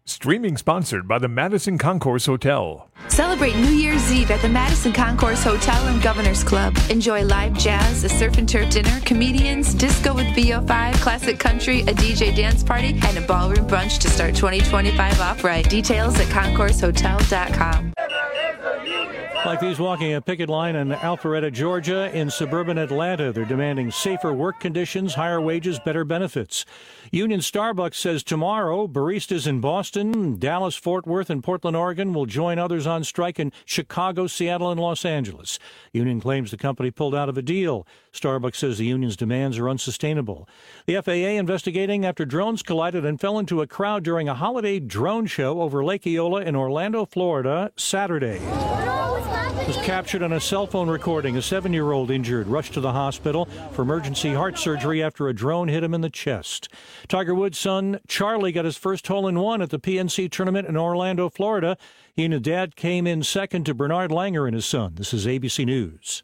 Streaming sponsored by the Madison Concourse Hotel. Celebrate New Year's Eve at the Madison Concourse Hotel and Governor's Club. Enjoy live jazz, a surf and turf dinner, comedians, disco with VO5, classic country, a DJ dance party, and a ballroom brunch to start 2025 off right. Details at concoursehotel.com. Like these walking a picket line in Alpharetta, Georgia, in suburban Atlanta. They're demanding safer work conditions, higher wages, better benefits. Union Starbucks says tomorrow, baristas in Boston, Dallas, Fort Worth, and Portland, Oregon will join others on strike in Chicago, Seattle, and Los Angeles. Union claims the company pulled out of a deal. Starbucks says the union's demands are unsustainable. The FAA investigating after drones collided and fell into a crowd during a holiday drone show over Lake Eola in Orlando, Florida, Saturday. Was captured on a cell phone recording. A 7-year-old injured, rushed to the hospital for emergency heart surgery after a drone hit him in the chest. Tiger Woods' son Charlie got his first hole-in-one at the PNC tournament in Orlando, Florida. He and his dad came in second to Bernard Langer and his son. This is ABC News.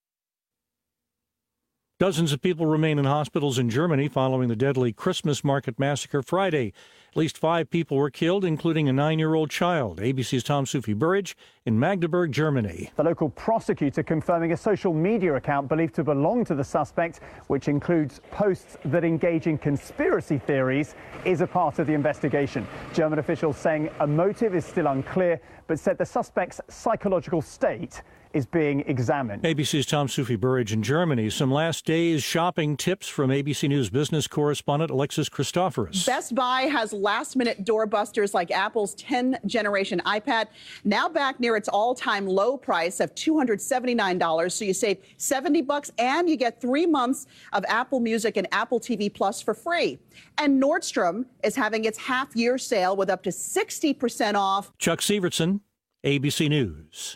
Dozens of people remain in hospitals in Germany following the deadly Christmas market massacre Friday. At least 5 people were killed, including a 9-year-old child. ABC's Tom Sufi-Burridge in Magdeburg, Germany. The local prosecutor confirming a social media account believed to belong to the suspect, which includes posts that engage in conspiracy theories, is a part of the investigation. German officials saying a motive is still unclear, but said the suspect's psychological state is being examined. ABC's Tom Sufi-Burridge in Germany. Some last days shopping tips from ABC News business correspondent Alexis Christoforous. Best Buy has last-minute doorbusters like Apple's 10th-generation iPad, now back near its all-time low price of $279. So you save $70 and you get 3 months of Apple Music and Apple TV Plus for free. And Nordstrom is having its half-year sale with up to 60% off. Chuck Sievertson, ABC News.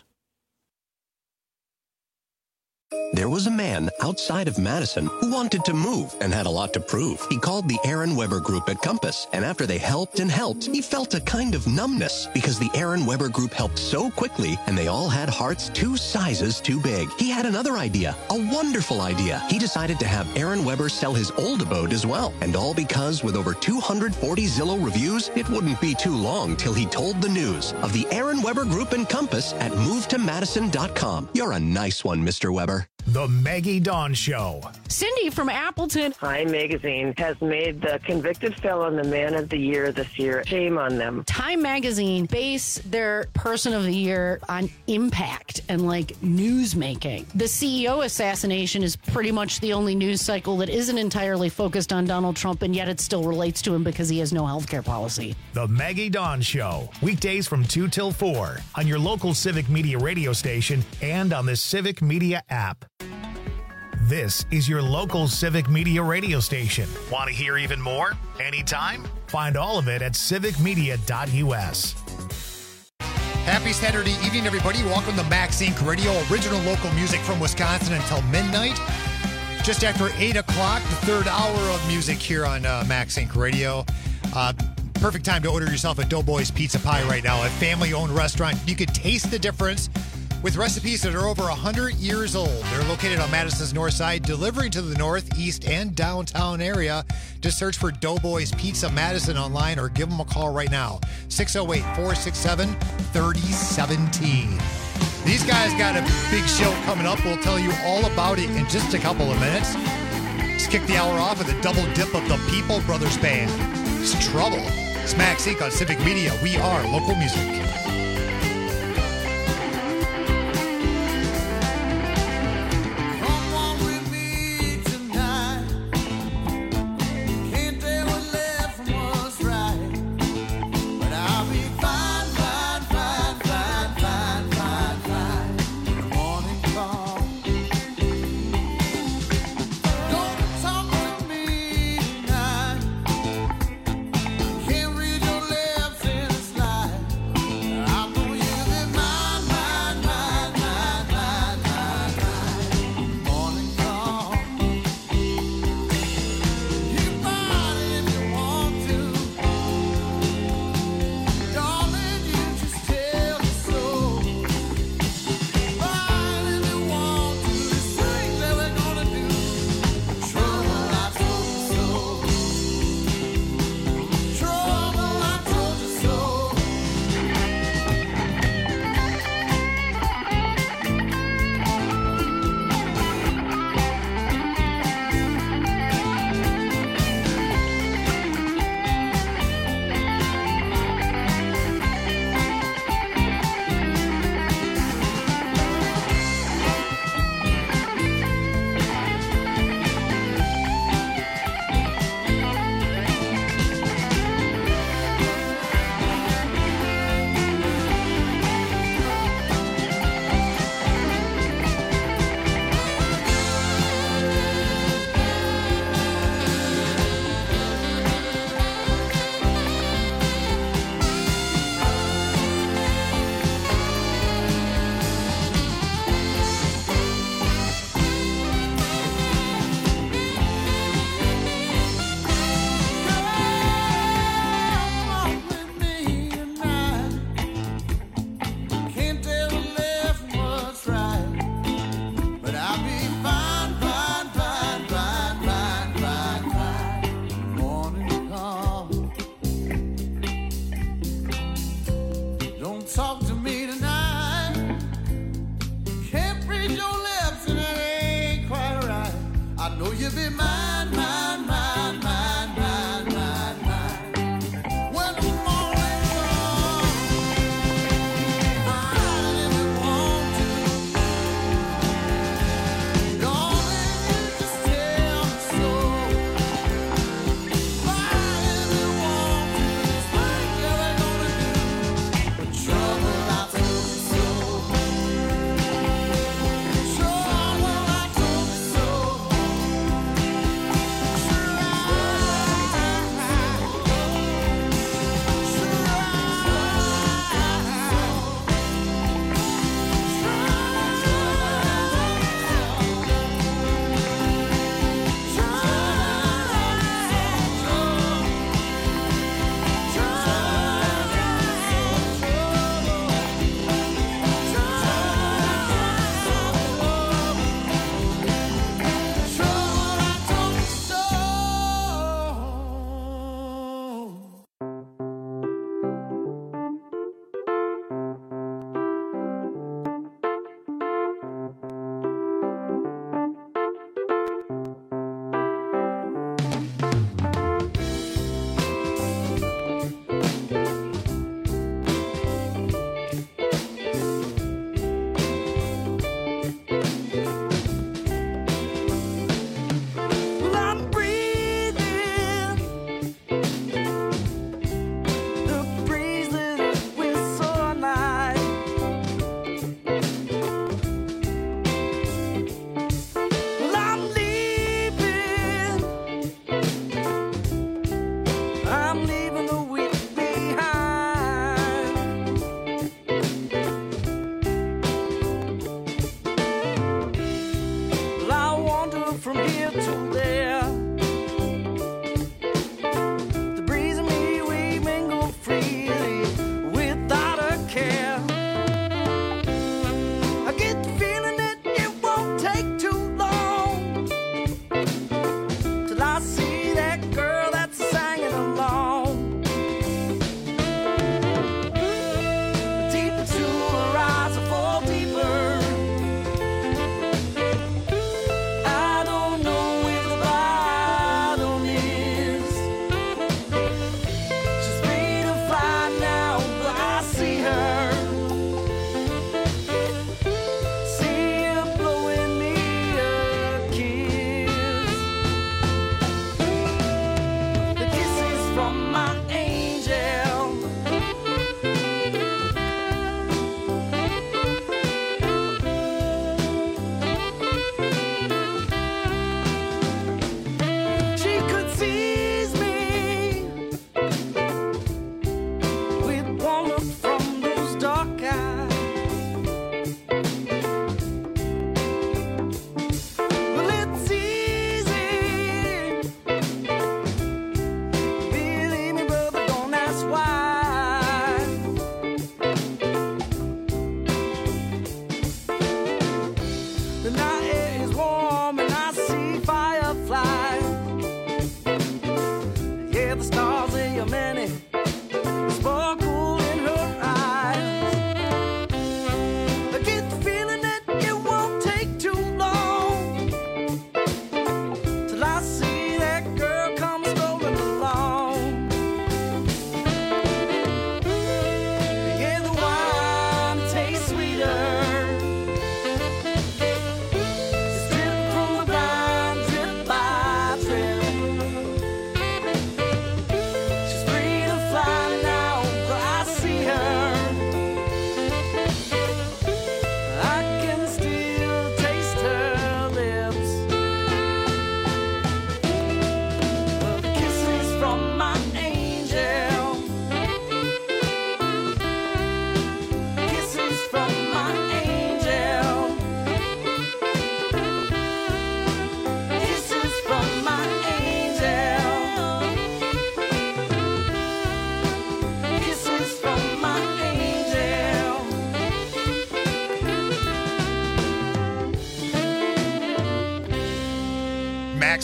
There was a man outside of Madison who wanted to move and had a lot to prove. He called the Aaron Weber Group at Compass, and after they helped and helped, he felt a kind of numbness because the Aaron Weber Group helped so quickly and they all had hearts 2 sizes too big. He had another idea, a wonderful idea. He decided to have Aaron Weber sell his old abode as well, and all because with over 240 Zillow reviews, it wouldn't be too long till he told the news of the Aaron Weber Group and Compass at movetomadison.com. You're a nice one, Mr. Weber. The Maggie Dawn Show. Cindy from Appleton. Time Magazine has made the convicted felon the man of the year this year. Shame on them. Time Magazine base their person of the year on impact and like news making. The CEO assassination is pretty much the only news cycle that isn't entirely focused on Donald Trump, and yet it still relates to him because he has no health care policy. The Maggie Dawn Show. Weekdays from 2 till 4 on your local Civic Media radio station and on the Civic Media app. This is your local Civic Media radio station. Want to hear even more? Anytime? Find all of it at civicmedia.us. Happy Saturday evening, everybody. Welcome to Max Inc. Radio, original local music from Wisconsin until midnight. Just after 8 o'clock, the third hour of music here on Max Inc. Radio. Perfect time to order yourself a Doughboys Pizza Pie right now, a family-owned restaurant. You could taste the difference with recipes that are over 100 years old. They're located on Madison's north side, delivering to the north, east, and downtown area. Just search for Doughboys Pizza Madison online or give them a call right now. 608-467-3017. These guys got a big show coming up. We'll tell you all about it in just a couple of minutes. Let's kick the hour off with a double dip of the People Brothers Band. It's Trouble. It's Max Inc. on Civic Media. We are local music. I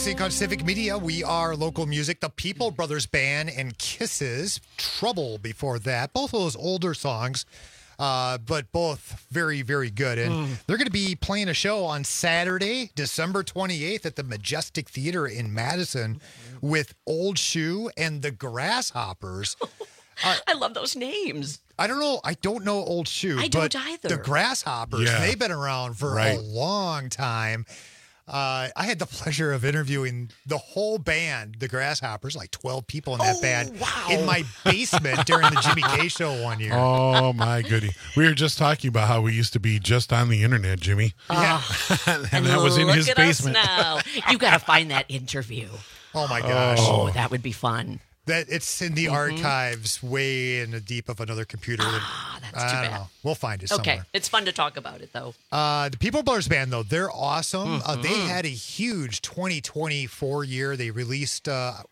Max Inc. on Civic Media. We are local music. The People Brothers Band and Kisses. Trouble before that. Both of those older songs, but both very, very good. And they're going to be playing a show on Saturday, December 28th at the Majestic Theater in Madison with Old Shoe and the Grasshoppers. I love those names. I don't know Old Shoe. I don't either. The Grasshoppers, they've been around for a long time. I had the pleasure of interviewing the whole band, the Grasshoppers, like 12 people in that band, in my basement during the Jimmy K show one year. Oh, my goodie. We were just talking about how we used to be just on the internet, Jimmy. Yeah. and that was in his look at basement. Us now. You got to find that interview. Oh, my gosh. Oh, that would be fun. That it's in the archives way in the deep of another computer. That's too bad. Know. We'll find it Okay, somewhere. it's fun to talk about it, though. The People Brothers Band, though, they're awesome. They had a huge 2024 year. They released,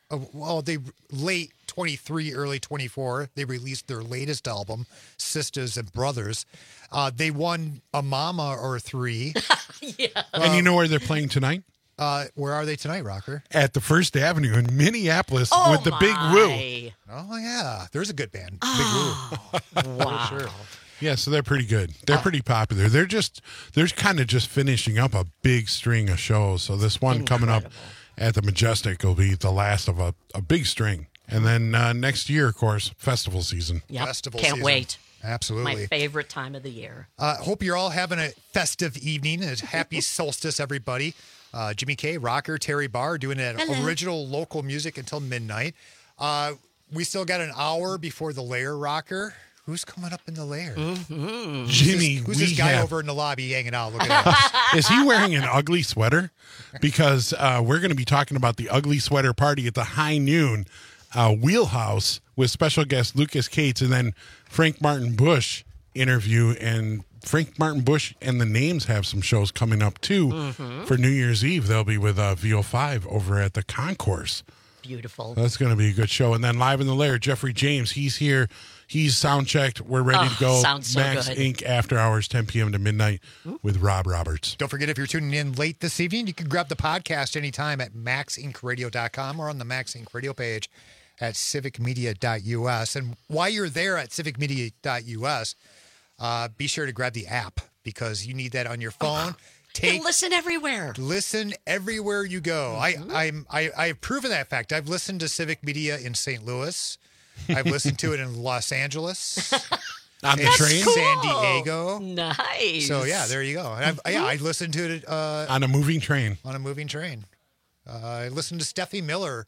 late 23, early 24. They released their latest album, Sisters and Brothers. They won a Mama or 3. And you know where they're playing tonight? Where are they tonight, Rocker? At the First Avenue in Minneapolis with the Big Woo. Oh, yeah. There's a good band. Big Woo. Wow. For sure. Yeah, so they're pretty good. They're pretty popular. They're kind of just finishing up a big string of shows. So this one coming up at the Majestic will be the last of a big string. And then next year, of course, festival season. Yep. Festival Can't season. wait. Absolutely. My favorite time of the year. Hope you're all having a festive evening. And happy solstice, everybody. Jimmy K, Rocker, Terry Barr doing that original local music until midnight. We still got an hour before the Lair, Rocker. Who's coming up in the Lair? Jimmy, who's this guy over in the lobby hanging out looking at us? Is he wearing an ugly sweater? Because we're going to be talking about the ugly sweater party at the High Noon Wheelhouse with special guest Lucas Cates and then Frank Martin Bush interview. And Frank Martin Bush and the Names have some shows coming up too for New Year's Eve. They'll be with VO5 over at the Concourse. Beautiful. That's going to be a good show. And then live in the Lair, Jeffrey James. He's here. He's sound checked. We're ready to go. Sounds so Max good. Inc. after hours, 10 p.m. to midnight with Rob Roberts. Don't forget, if you're tuning in late this evening, you can grab the podcast anytime at maxincradio.com or on the Max Inc. radio page at civicmedia.us. And while you're there at civicmedia.us, be sure to grab the app because you need that on your phone. Listen everywhere. Listen everywhere you go. I've proven that fact. I've listened to Civic Media in St. Louis. I've listened to it in Los Angeles. On the train? San Diego. Nice. So, yeah, there you go. And I listened to it on a moving train. On a moving train. I listened to Steffi Miller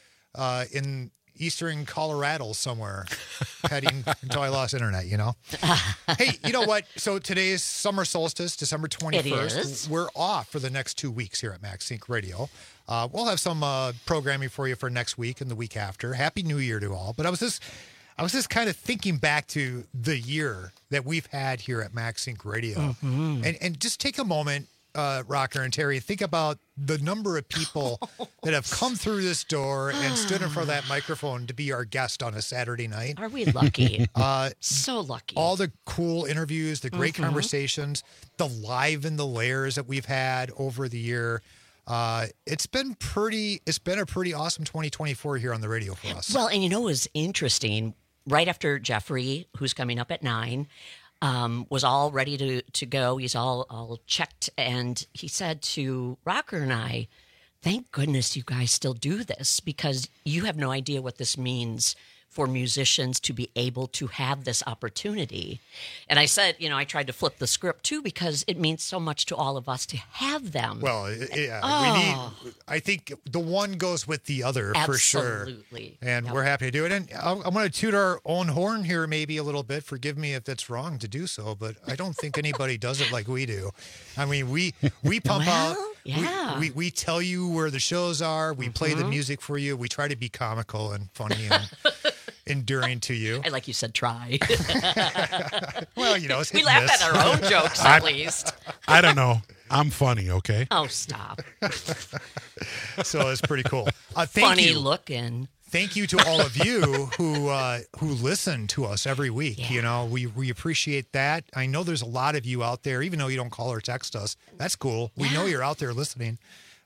in eastern Colorado somewhere, heading until I lost internet, you know? Hey, you know what? So today's summer solstice, December 21st. It is. We're off for the next 2 weeks here at Max Inc. Radio. We'll have some programming for you for next week and the week after. Happy New Year to all. But I was just kind of thinking back to the year that we've had here at Max Inc. Radio. And just take a moment, Rocker and Terry, think about the number of people that have come through this door and stood in front of that microphone to be our guest on a Saturday night. Are we lucky? So lucky. All the cool interviews, the great conversations, the live in the Lairs that we've had over the year. It's been a pretty awesome 2024 here on the radio for us. Well, and you know what was interesting? Right after Jeffrey, who's coming up at 9, was all ready to go. He's all checked. And he said to Rocker and I, thank goodness you guys still do this because you have no idea what this means for musicians to be able to have this opportunity. And I said, I tried to flip the script too because it means so much to all of us to have them. Well, yeah, I think the one goes with the other for sure. Absolutely. And we're happy to do it. And I'm going to toot our own horn here maybe a little bit. Forgive me if that's wrong to do so, but I don't think anybody does it like we do. I mean, we pump out. Yeah. We tell you where the shows are. We play the music for you. We try to be comical and funny and enduring to you. I like you said try. Well, it's we hit laugh and miss. at our own jokes at least. I don't know. I'm funny, okay? Oh, stop. So it's pretty cool. Thank Funny you. looking. Thank you to all of you who listen to us every week. Yeah. We appreciate that. I know there's a lot of you out there, even though you don't call or text us. That's cool. We know you're out there listening.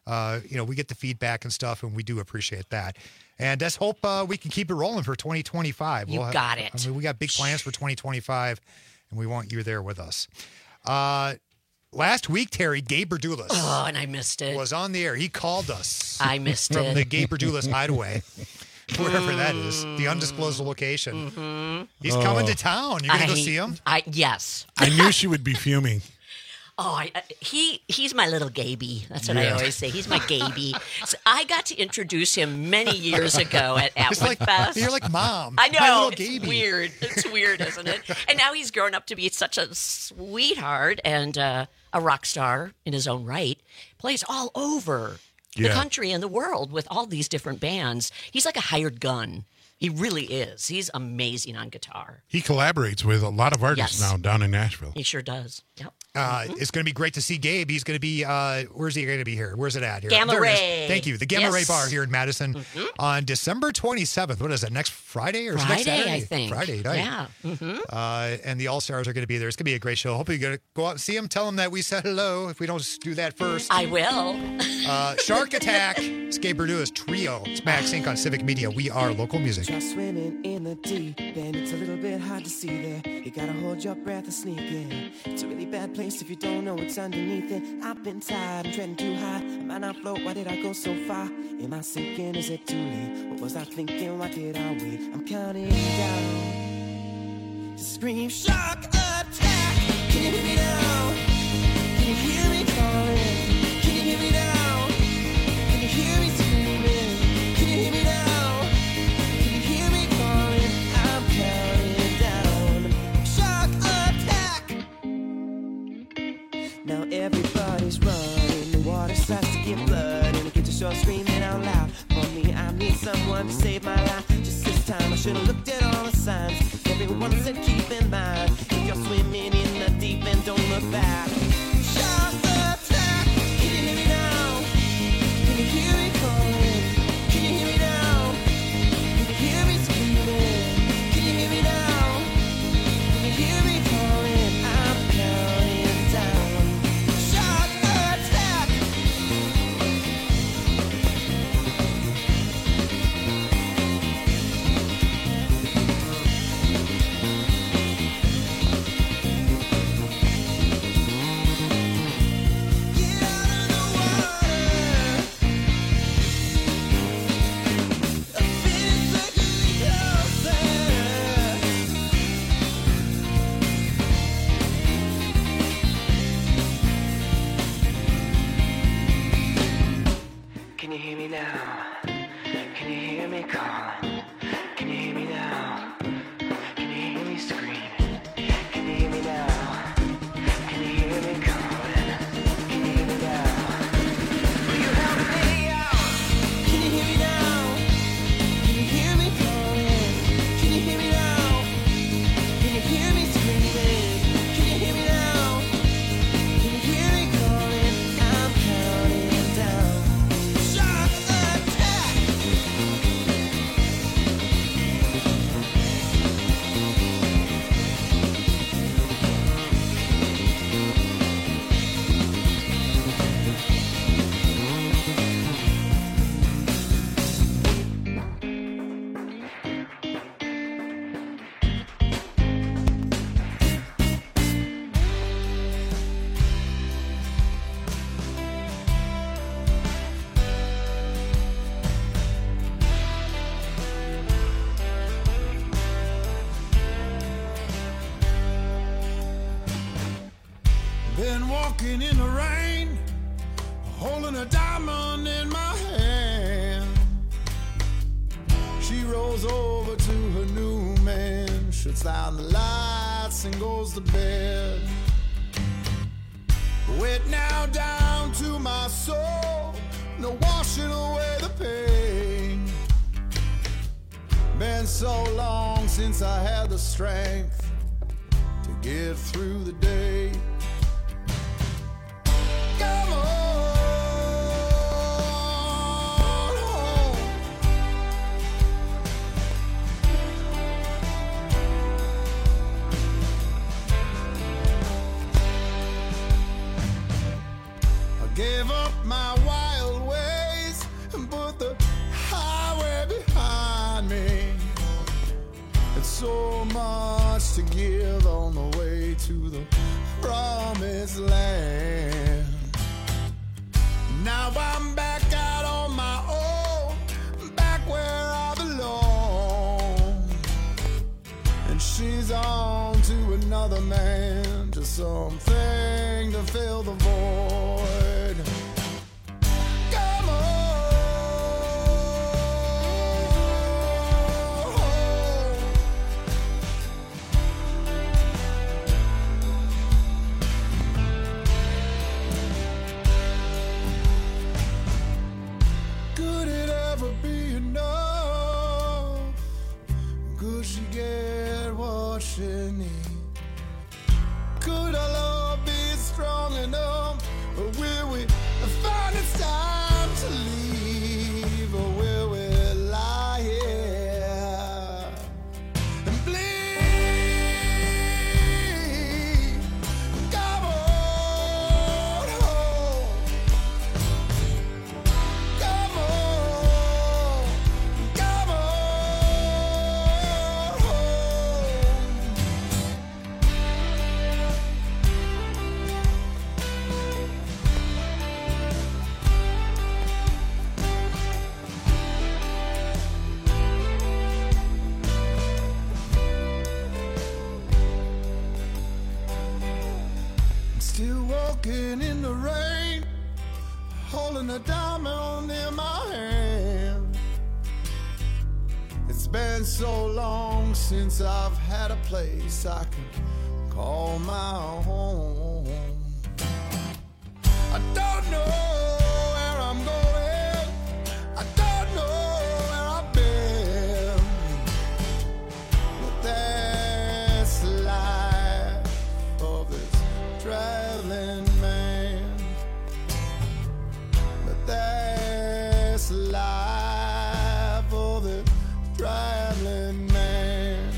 we get the feedback and stuff, and we do appreciate that. And let's hope we can keep it rolling for 2025. You got it. I mean, we got big plans for 2025, and we want you there with us. Last week, Terry, Gabe Berdulis. Oh, and I missed it. Was on the air. He called us. I missed from it. the Gabe Berdulis hideaway, wherever that is, the undisclosed location. Mm-hmm. He's coming to town. You're going to go see him? Yes. I knew she would be fuming. Oh, he's my little Gaby. That's what I always say. He's my Gaby. So I got to introduce him many years ago at Woodfest. You're like Mom. I know. My little It's Gaby. weird. It's weird, isn't it? And now he's grown up to be such a sweetheart and a rock star in his own right. Plays all over the country and the world with all these different bands. He's like a hired gun. He really is. He's amazing on guitar. He collaborates with a lot of artists now down in Nashville. He sure does. Yep. It's going to be great to see Gabe. He's going to be, where's he going to be here? Where's it at here? Gamma There it is. Ray. Thank you. The Gamma Ray Bar here in Madison on December 27th. What is that, next Friday or next Saturday? I think. Friday night. Yeah. Mm-hmm. And the All-Stars are going to be there. It's going to be a great show. Hopefully you're going to go out and see them. Tell them that we said hello if we don't do that first. I will. Shark Attack. It's Gabe Berdulis Trio. It's Max Inc. on Civic Media. We are local music. Just swimming in the deep and it's a little bit hard to see there. You gotta hold your breath and sneak in. It's a really bad place if you don't know what's underneath it. I've been tired, I'm treading too high. I might not float, why did I go so far? Am I sinking, is it too late? What was I thinking, why did I wait? I'm counting down to scream shark attack. Can you hear me now? Can you hear me calling? Can you hear me now? Can you hear me screaming? Can you hear me now? Now everybody's running, the water starts to get blood, and it gets to shore screaming out loud. For me, I need someone to save my life. Just this time, I should have looked at all the signs. Everyone said keep in mind, if you're swimming in the deep end, don't look back. Shark attack! Can you hear me now? Can you hear me calling? Can you hear me now? Can you hear me screaming? Can you hear me now? Can you hear me calling? I'm counting down. Shark attack! Can you hear me now? Can you hear me calling? Can you hear me now? Can you hear me screaming? Can you hear me now? Can you hear me calling? Can you hear me now? Will you help me out? Can you hear me now? Can you hear me calling? Can you hear me now? Can you hear me screaming? Can you hear me now? Can you hear me calling? I'm counting down. Shark attack! Been walking in the rain, holding a diamond in my hand. She rolls over to her new man, shuts down the lights and goes to bed. Wet now down to my soul, no washing away the pain. Been so long since I had the strength to get through the day. Come on home. I gave up my wild so much to give on the way to the promised land. Now I'm back out on my own, back where I belong. And she's on to another man, just something to fill the void. Come on. Could it ever be enough? Could she get what she needs? Could our love be strong enough? Or will we find it's time to leave? Or will we lie here and bleed? Come on home. Come on. Come on home. Still walking in the rain, holding a diamond in my hand. It's been so long since I've had a place I can call my home. I don't know where I'm going, I don't know where I've been, but that's the life of this traveling man. But that's the life of the traveling man.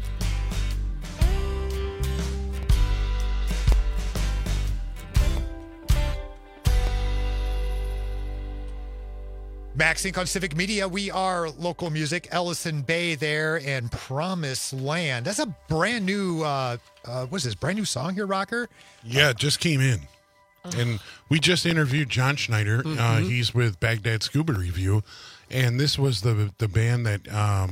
Max Inc. on Civic Media. We are local music. Ellison Bay there and Promised Land. That's a brand new, what is this, brand new song here, Rocker? Yeah, it just came in. And we just interviewed John Schneider. He's with Baghdad Scuba Review. And this was the band that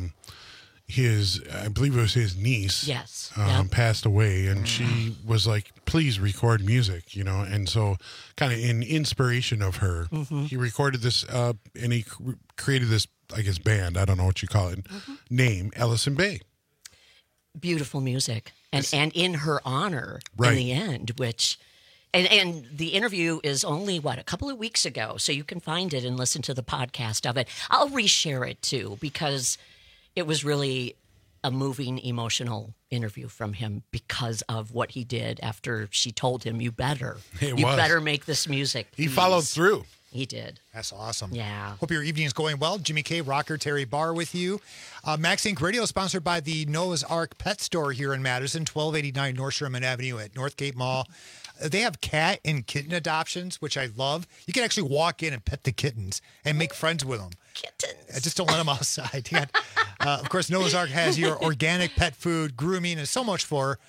I believe it was his niece, Yes. passed away. And she was like, please record music, And so kind of in inspiration of her, he recorded this and he created this, I guess, band. I don't know what you call it. Name, Ellison Bay. Beautiful music. And in her honor Right. in the end, which... And the interview is only, a couple of weeks ago, so you can find it and listen to the podcast of it. I'll reshare it, too, because it was really a moving, emotional interview from him because of what he did after she told him, you better make this music. He followed through. He did. That's awesome. Yeah. Hope your evening is going well. Jimmy K, Rocker, Terry Barr with you. Max Inc. Radio is sponsored by the Noah's Ark Pet Store here in Madison, 1289 North Sherman Avenue at Northgate Mall. They have cat and kitten adoptions, which I love. You can actually walk in and pet the kittens and make friends with them. Kittens. Just don't let them outside. You got, of course, Noah's Ark has your organic pet food, grooming, and so much more.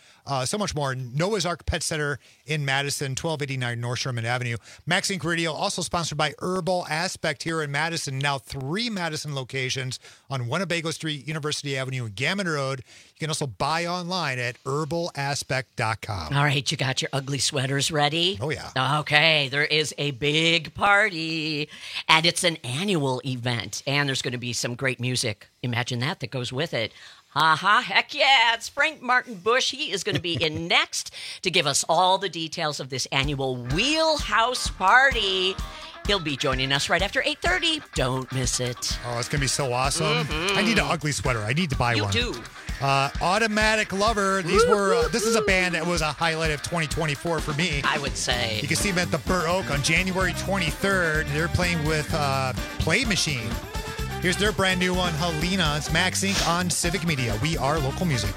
Noah's Ark Pet Center in Madison, 1289 North Sherman Avenue. Max Inc. Radio, also sponsored by Herbal Aspect here in Madison. Now 3 Madison locations on Winnebago Street, University Avenue, and Gammon Road. You can also buy online at herbalaspect.com. All right, you got your ugly sweaters ready? Oh, yeah. Okay, there is a big party, and it's an annual event, and there's going to be some great music. Imagine that goes with it. Heck yeah, it's Frank Martin Bush. He is going to be in next to give us all the details of this annual Wheelhouse Party. He'll be joining us right after 8:30. Don't miss it. Oh, it's going to be so awesome. I need an ugly sweater. I need to buy one. You do. Automatic Lover. These were. This is a band that was a highlight of 2024 for me. I would say. You can see them at the Burr Oak on January 23rd. They're playing with Play Machine. Here's their brand new one, Helena. It's Max Inc. on Civic Media. We are local music.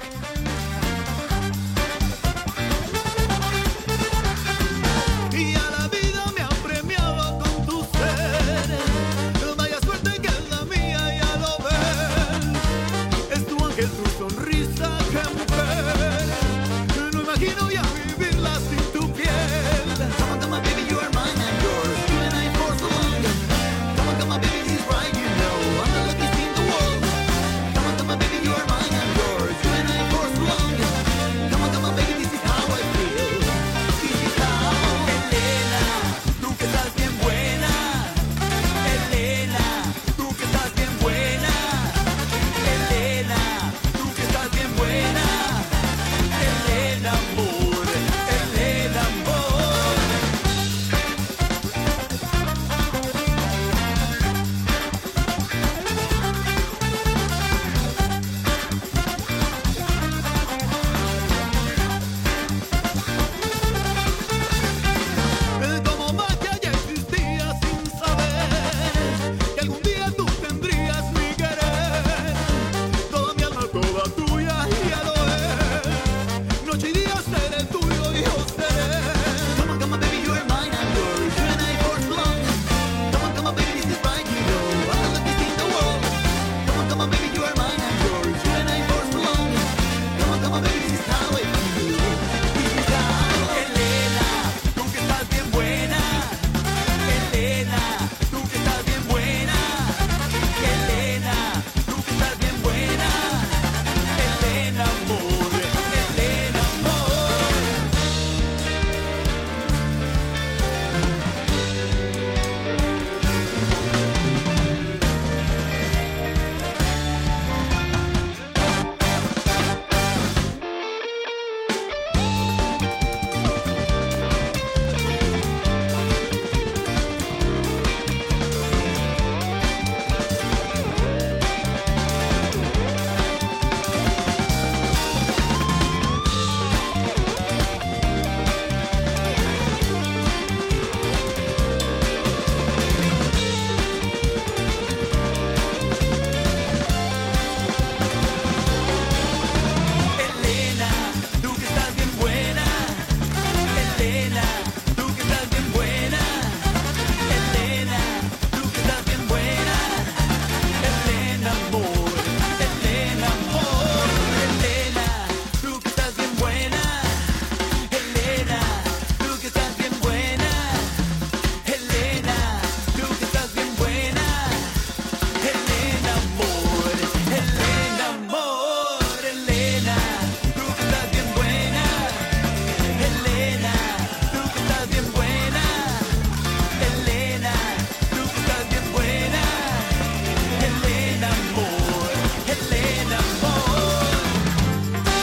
Sonrisa que mujer. No imagino ya vivirla sin tu piel. Come on, come on, baby, you are mine and yours. You and I for so long. Come on, baby, he's right, you know. I'm the luckiest in the world. Come on, baby, you are mine and yours. You and I for so long. Come on, baby, this is how I feel. This is how. Elena, tú que estás bien buena. Elena, tú que estás bien buena. Elena, tú que estás bien buena. Elena, amor. Elena, amor. Como magia ya existía sin saber que algún día tú tendrías mi querer. Toda mi alma, toda tuya, ya lo es. Noche y día seré tuyo y yo seré. Come on, baby, you are mine and yours. You and I for so long. Come on, baby, this is right, you know. I'm the luckiest in the world. Come on, baby, you are mine and yours. You and I for so long. Come on, baby, this is how I feel. This is how. Elena, tú que estás bien buena. Elena, tú que estás bien buena. Elena, tú que estás bien buena. Elena, amor. Elena, amor. Elena, tú que estás bien buena. Elena, tú que estás bien buena. Elena, tú que estás bien buena. Elena, amor. Elena, amor. Elena, tú que estás bien buena. Elena, tú que estás bien buena. Elena, tú que estás bien buena. Elena, amor. Elena, amor. Elena, tú que estás bien buena. Elena, tú que estás bien buena. Elena, tú que estás bien buena. Elena, amor. Elena, amor.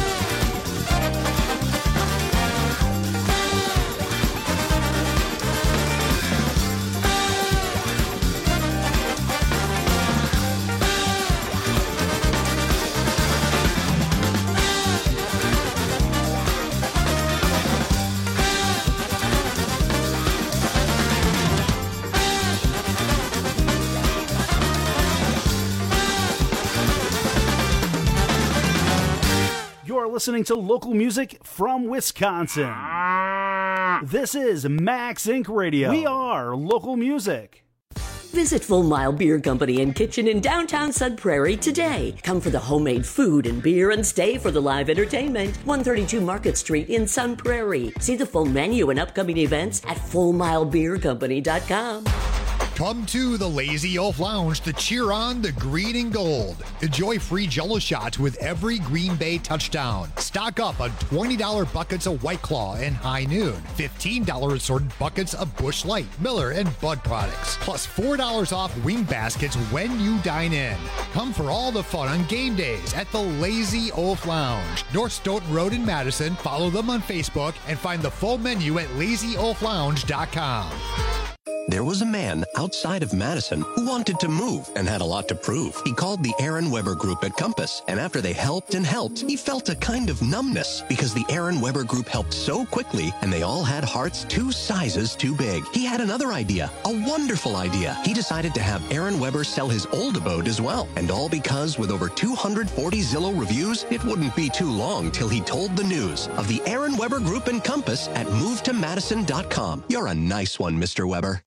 You're listening to local music from Wisconsin. This is Max Inc. Radio. We are local music. Visit Full Mile Beer Company and Kitchen in downtown Sun Prairie today. Come for the homemade food and beer and stay for the live entertainment. 132 Market Street in Sun Prairie. See the full menu and upcoming events at FullMileBeerCompany.com. Come to the Lazy Oaf Lounge to cheer on the green and gold. Enjoy free Jell-O shots with every Green Bay touchdown. Stock up on $20 buckets of White Claw and High Noon. $15 assorted buckets of Busch Light, Miller, and Bud products. Plus $4 off wing baskets when you dine in. Come for all the fun on game days at the Lazy Oaf Lounge. North Stoughton Road in Madison. Follow them on Facebook and find the full menu at LazyOafLounge.com. There was a man outside of Madison who wanted to move and had a lot to prove. He called the Aaron Weber Group at Compass, and after they helped and helped, he felt a kind of numbness because the Aaron Weber Group helped so quickly and they all had hearts 2 sizes too big. He had another idea, a wonderful idea. He decided to have Aaron Weber sell his old abode as well, and all because with over 240 Zillow reviews, it wouldn't be too long till he told the news of the Aaron Weber Group and Compass at MoveToMadison.com. You're a nice one, Mr. Weber.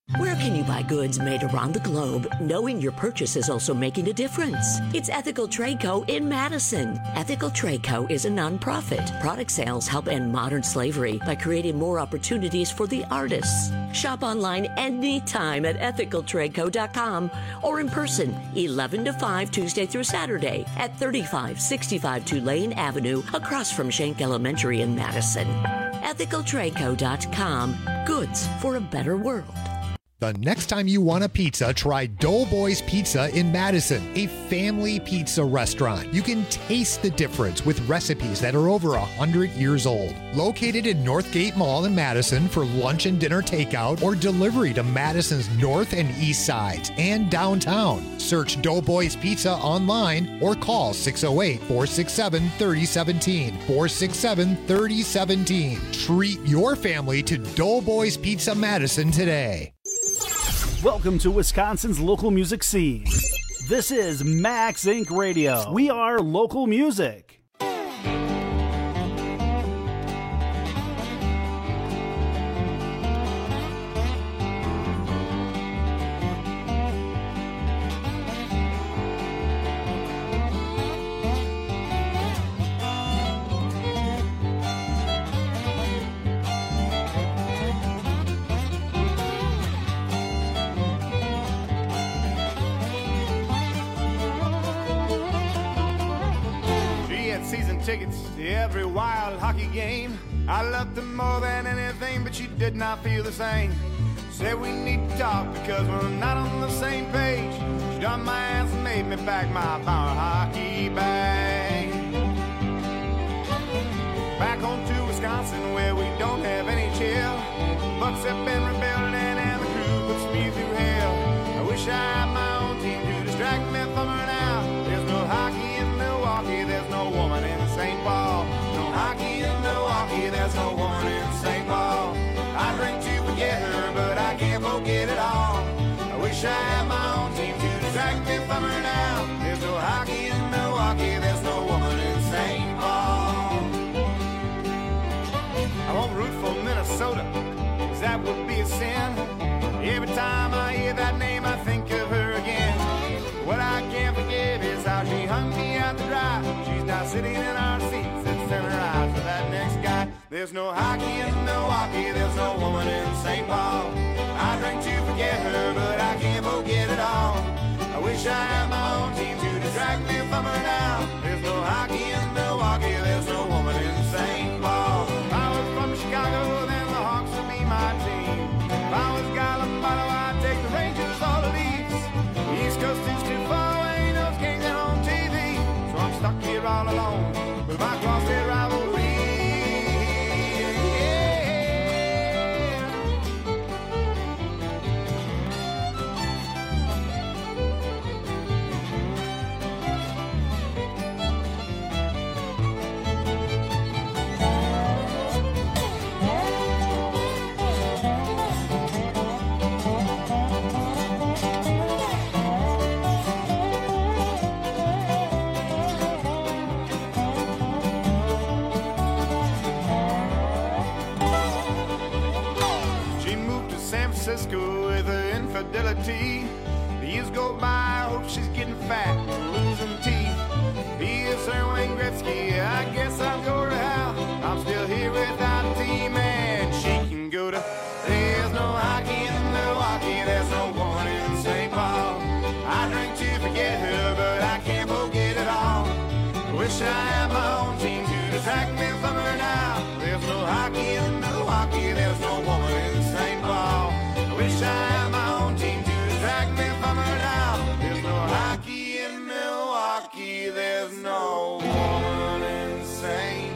Where can you buy goods made around the globe, knowing your purchase is also making a difference? It's Ethical Trade Co. in Madison. Ethical Trade Co. is a nonprofit. Product sales help end modern slavery by creating more opportunities for the artists. Shop online anytime at ethicaltradeco.com or in person 11 to 5 Tuesday through Saturday at 3565 Tulane Avenue across from Schenck Elementary in Madison. ethicaltradeco.com. Goods for a better world. The next time you want a pizza, try Doughboys Pizza in Madison, a family pizza restaurant. You can taste the difference with recipes that are over 100 years old. Located in Northgate Mall in Madison for lunch and dinner takeout or delivery to Madison's north and east sides and downtown. Search Doughboys Pizza online or call 608-467-3017. 467-3017. Treat your family to Doughboys Pizza Madison today. Welcome to Wisconsin's local music scene. This is Max Inc. Radio. We are local music. Tickets to every wild hockey game. I loved her more than anything, but she did not feel the same. Said we need to talk because we're not on the same page. She done my ass and made me pack my power hockey bag. Back home to Wisconsin where we don't have any chill. Bucks have been rebuilding and the crew puts me through hell. I wish I had my own team to distract me from her now. There's no hockey in Milwaukee, there's no woman in St. Paul. No hockey in Milwaukee, there's no woman in St. Paul. I drink to forget her, but I can't forget it all. I wish I had my own team to distract me from her now. There's no hockey in Milwaukee, there's no woman in St. Paul. I won't root for Minnesota, 'cause that would be a sin. Every time I hear that name, I think of her again. What I can't forget is how she hung me out to dry. She's now sitting in our seats and sending her eyes to that next guy. There's no hockey in Milwaukee, there's no woman in St. Paul. I drink to forget her, but I can't forget it all. I wish I had my own team to distract me from her now. There's no hockey in Milwaukee, there's no woman in St. Paul. If I was from Chicago, then the Hawks would be my team. If I was Gallimotto, I'd take the Rangers or the Leafs. East Coast is too far away, those games are on TV. So I'm stuck here all alone with my cross-state rivalry. Francisco with her infidelity. The years go by, I hope she's getting fat, losing teeth. Here's her Wayne Gretzky, I guess I'll go to hell. I'm still here without a team and she can go to. There's no hockey in Milwaukee, there's no woman in St. Paul. I drink to forget her, but I can't forget it all. I wish I had my own team to distract me from her now. There's no hockey in Milwaukee, there's no woman in St. Paul. I wish I had my own team to distract me from her now. There's no hockey in Milwaukee, there's no woman in St.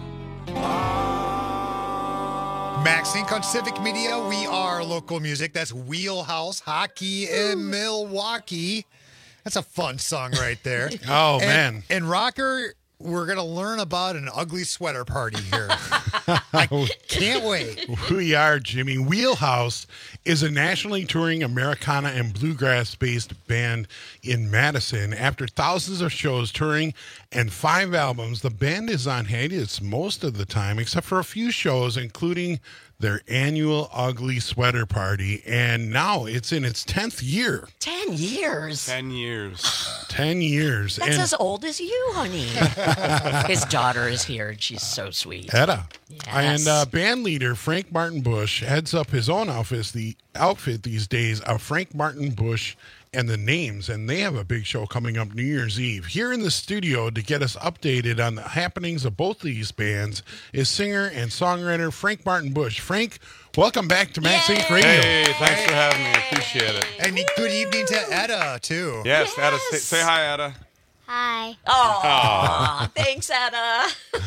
Paul. Max Inc. on Civic Media. We are local music. That's Wheelhouse Hockey in Milwaukee. That's a fun song right there. Oh, man. And Rocker, we're going to learn about an ugly sweater party here. I Can't wait. We are, Jimmy. Wheelhouse is a nationally touring Americana and bluegrass-based band in Madison. After thousands of shows, touring, and 5 albums, the band is on hiatus most of the time, except for a few shows, including their annual Ugly Sweater Party. And now it's in its 10th year. 10 years? 10 years. 10 years. That's as old as you, honey. His daughter is here, and she's so sweet. Etta. Yes. And band leader Frank Martin Bush heads up his own outfit these days of Frank Martin Bush and the Names, and they have a big show coming up New Year's Eve. Here in the studio to get us updated on the happenings of both these bands is singer and songwriter Frank Martin Bush. Frank, welcome back to Max Inc. Radio. Hey, thanks for having me. Appreciate it. And good evening to Etta, too. Yes, Etta. Say hi, Etta. Hi. Oh, thanks, Etta.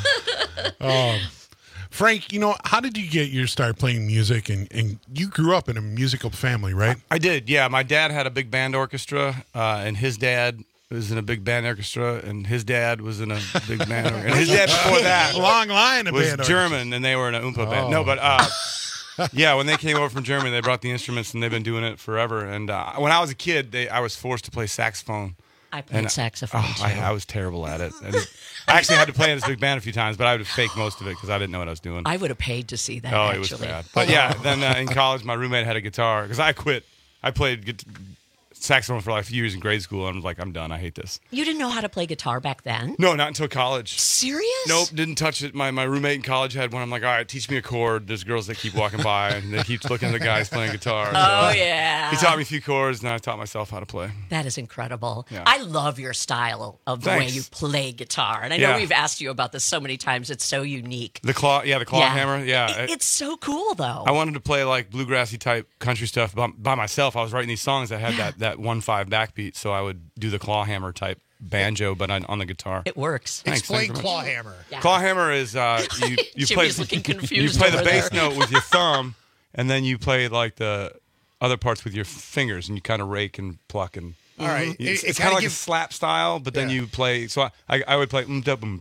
Frank, how did you get your start playing music? And you grew up in a musical family, right? I did, yeah. My dad had a big band orchestra, and his dad was in a big band orchestra, and his dad was in a big band orchestra. And his dad before that long line of was band German, and they were in an Oompa band. No, but yeah, when they came over from Germany, they brought the instruments, and they've been doing it forever. And when I was a kid, I was forced to play saxophone. I played saxophone, too. I was terrible at it. And I actually had to play in this big band a few times, but I would fake most of it because I didn't know what I was doing. I would have paid to see that, it was bad. But yeah, then in college, my roommate had a guitar because I quit. I played saxophone for like a few years in grade school, and I was like, I'm done. I hate this. You didn't know how to play guitar back then? No, not until college. Serious? Nope, didn't touch it. My roommate in college had one. I'm like, all right, teach me a chord. There's girls that keep walking by, and they keep looking at the guys playing guitar. Oh, yeah. He taught me a few chords, and I taught myself how to play. That is incredible. Yeah. I love your style of the way you play guitar. And I know we've asked you about this so many times. It's so unique. The claw hammer. Yeah. It's so cool, though. I wanted to play like bluegrassy type country stuff by myself. I was writing these songs that had that 1/5 backbeat, so I would do the claw hammer type banjo, but on the guitar. It works. Explain claw hammer. Yeah. Claw hammer is you play. Looking confused. You play the bass there. note with your thumb, and then you play like the other parts with your fingers, and you kind of rake and pluck and. All right, it's kind of like a slap style, but then you play. So I would play but on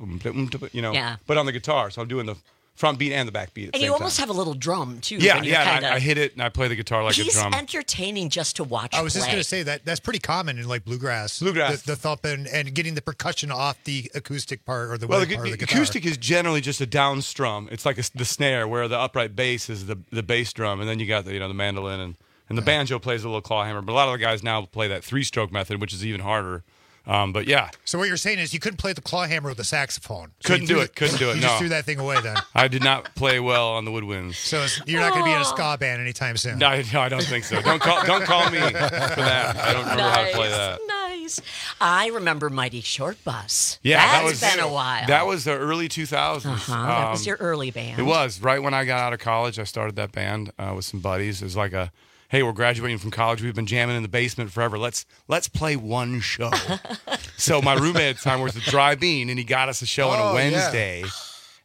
the guitar. So I'm doing the front beat and the back beat. And you almost have a little drum too. Yeah. I hit it and I play the guitar like a drum. He's entertaining just to watch. I was just going to say that's pretty common in like bluegrass. The thump and getting the percussion off the acoustic part or the part of the guitar. Acoustic is generally just a down strum. It's like the snare, where the upright bass is the bass drum, and then you got the mandolin and the banjo plays a little claw hammer. But a lot of the guys now play that 3-stroke method, which is even harder. But yeah. So what you're saying is you couldn't play the claw hammer with a saxophone. So couldn't do it. You just threw that thing away then. I did not play well on the woodwinds. So you're not going to be in a ska band anytime soon. No, I don't think so. Don't call me for that. I don't remember how to play that. Nice. I remember Mighty Short Bus. Yeah, That's been a while. That was the early 2000s. That was your early band. It was. Right when I got out of college, I started that band with some buddies. It was like hey, we're graduating from college. We've been jamming in the basement forever. Let's play one show. So my roommate at the time worked at Dry Bean, and he got us a show on a Wednesday. Yeah.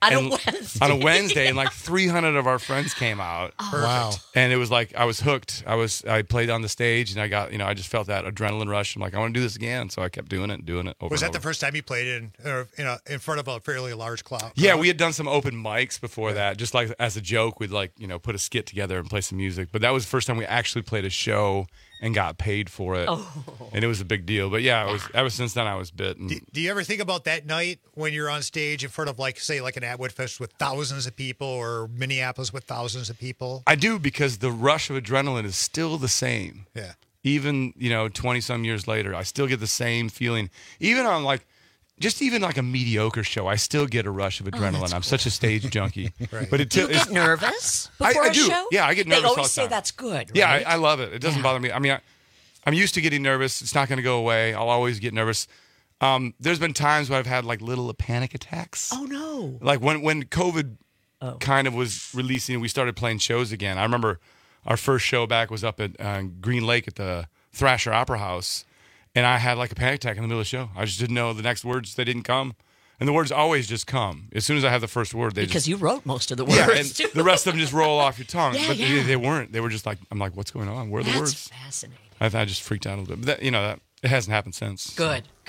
On a Wednesday, and like 300 of our friends came out. Wow! And it was like I was hooked. I played on the stage, and I got I just felt that adrenaline rush. I'm like, I want to do this again. So I kept doing it. Was that the first time you played in front of a fairly large crowd? Yeah, we had done some open mics before that, just like as a joke. We'd put a skit together and play some music. But that was the first time we actually played a show and got paid for it. And it was a big deal. But yeah, ever since then I was bit. Do you ever think about that night when you're on stage in front of say an Atwood Fest with thousands of people or Minneapolis with thousands of people? I do, because the rush of adrenaline is still the same. Yeah. Even, 20 some years later, I still get the same feeling. Even on even a mediocre show, I still get a rush of adrenaline. I'm such a stage junkie. Right. But do you get nervous before a do. show? Yeah, I get nervous all the time. They always say that's good, right? Yeah, I love it. It doesn't bother me. I mean, I'm used to getting nervous. It's not going to go away. I'll always get nervous. There's been times where I've had little panic attacks. Oh, no. Like when COVID kind of was releasing, we started playing shows again. I remember our first show back was up at Green Lake at the Thrasher Opera House. And I had a panic attack in the middle of the show. I just didn't know the next words. They didn't come. And the words always just come. As soon as I have the first word, because you wrote most of the words. Yeah, and the rest of them just roll off your tongue. Yeah, but they weren't. They were just I'm like, what's going on? Where are the words? That's fascinating. I just freaked out a little bit. But that it hasn't happened since. Good.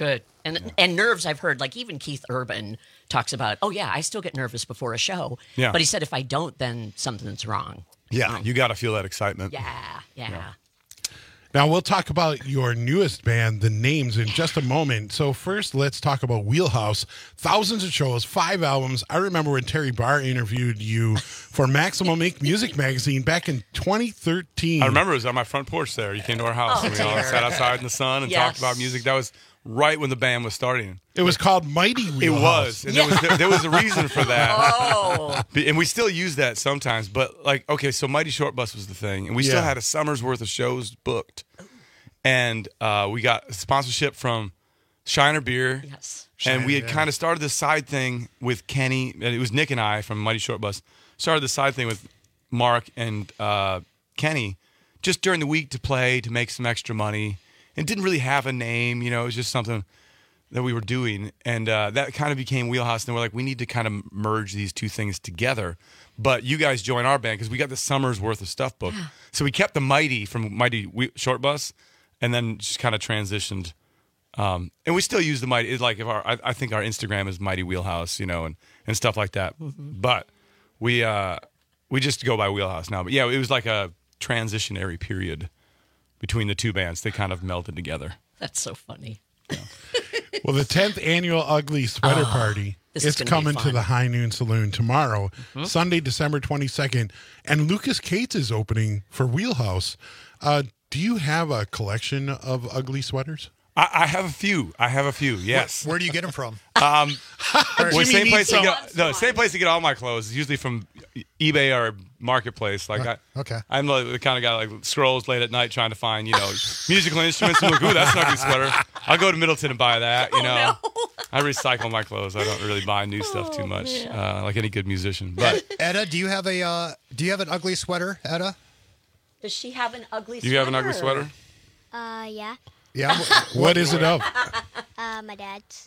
And nerves, I've heard, like even Keith Urban talks about, oh, yeah, I still get nervous before a show. Yeah. But he said if I don't, then something's wrong. Yeah, you got to feel that excitement. Yeah. Now, we'll talk about your newest band, The Names, in just a moment. So first, let's talk about Wheelhouse. Thousands of shows, 5 albums. I remember when Terry Barr interviewed you for Maximum Ink Music Magazine back in 2013. I remember it was on my front porch there. You came to our house, and we all sat outside in the sun and talked about music. That was right when the band was starting. It was called Mighty Wheelhouse. It was. And there was a reason for that. And we still use that sometimes. But, like, okay, so Mighty Short Bus was the thing. And we still had a summer's worth of shows booked. And we got sponsorship from Shiner Beer. Yes. And we had kind of started this side thing with Kenny. And it was Nick and I from Mighty Short Bus. Started this side thing with Mark and Kenny just during the week to play, to make some extra money. And didn't really have a name, you know, it was just something that we were doing. And that kind of became Wheelhouse. And we're like, we need to kind of merge these two things together. But you guys join our band because we got the summer's worth of stuff booked. Yeah. So we kept the Mighty from Mighty Short Bus and then just kind of transitioned. And we still use the Mighty. It's like I think our Instagram is Mighty Wheelhouse, you know, and stuff like that. Mm-hmm. But we just go by Wheelhouse now. But yeah, it was like a transitionary period between the two bands. They kind of melted together. That's so funny. Yeah. Well, the 10th annual Ugly Sweater Party is coming to the High Noon Saloon tomorrow, Sunday, December 22nd. And Lucas Cates is opening for Wheelhouse. Do you have a collection of ugly sweaters? I have a few. Yes. Where do you get them from? Same place to get all my clothes is usually from eBay or Marketplace. Like I'm the kind of guy like scrolls late at night trying to find musical instruments and look, ooh, that's an ugly sweater. I'll go to Middleton and buy that. No. I recycle my clothes. I don't really buy new stuff too much, like any good musician. But Etta, do you have an ugly sweater, Etta? Does she have an ugly sweater? Do you have an ugly sweater? Yeah. Yeah. What is it of? My dad's.